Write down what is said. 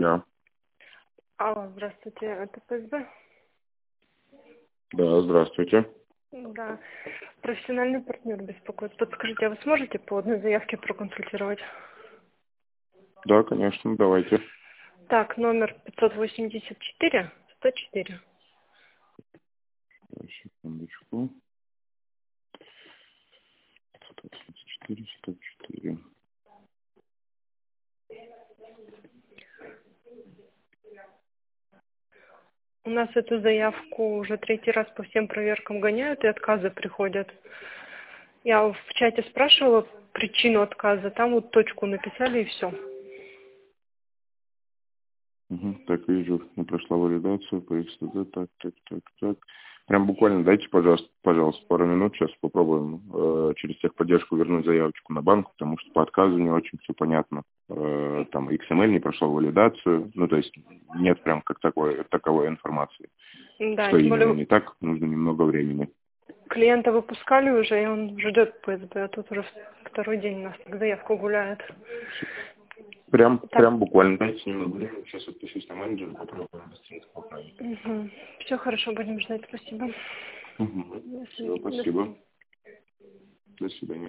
Я. Алло, здравствуйте, это ФСБ? Да, здравствуйте. Да, профессиональный партнер беспокоит. Подскажите, а вы сможете по одной заявке проконсультировать? Да, конечно, давайте. Так, номер 584 104. Сейчас, секундочку. 124, 104. У нас эту заявку уже третий раз по всем проверкам гоняют, и отказы приходят. Я в чате спрашивала причину отказа, там вот точку написали и все. Угу. Так, вижу, не прошла валидацию по ХТЗ. Так. Прям буквально дайте, пожалуйста, пару минут. Сейчас попробуем через техподдержку вернуть заявочку на банк, потому что по отказу не очень все понятно. Там XML не прошел валидацию. Ну, то есть нет прям как таковой информации. Да, Что тем именно более не так, нужно немного времени. клиента выпускали уже, и он ждет ФСБ, а тут уже второй день у нас так заявку гуляет. Так, Прям буквально дайте немного времени. Сейчас отпишусь на менеджера, попробуем быстрее поправить. Все хорошо, будем ждать, спасибо. Угу. До Все, свидания. спасибо. До свидания.